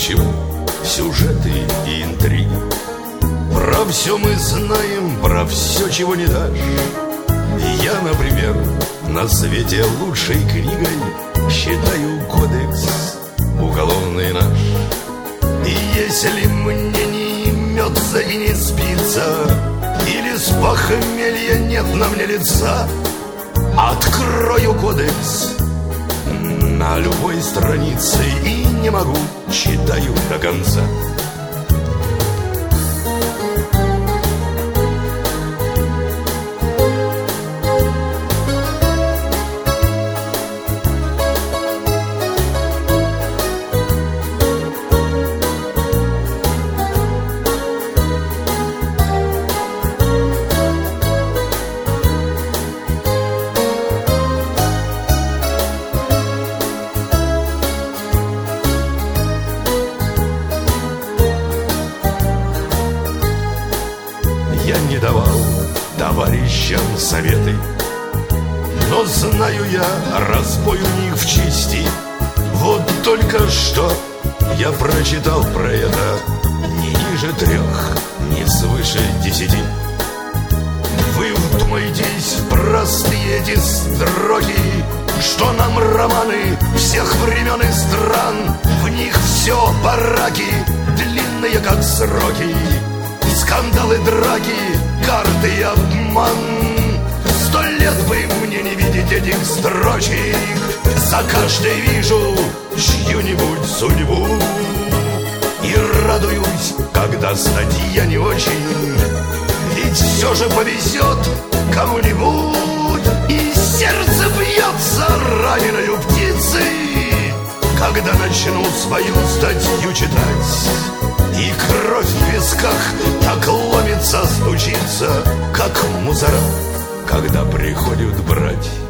чему сюжеты и интриги? Про все мы знаем, про все, чего не дашь. Я, например, на свете лучшей книгой считаю кодекс уголовный наш. И если мне не имется и не спится, или с похмелья нет на мне лица, открою кодекс на любой странице и не могу, читаю до конца. Я не давал товарищам советы, но знаю я разбой у них в чести. Вот только что я прочитал про это не ниже 3, не свыше 10. Вы вдумайтесь в простые эти строки, что нам романы всех времен и стран. В них все бараки, длинные как сроки, скандалы, драки, карты и обман. 100 лет бы мне не видеть этих строчек, за каждой вижу чью-нибудь судьбу. И радуюсь, когда статья не очень, ведь все же повезет кому-нибудь. И сердце бьется раненою птицей, когда начну свою статью читать. И кровь в висках так ломится, стучится, как мусора, когда приходят брать.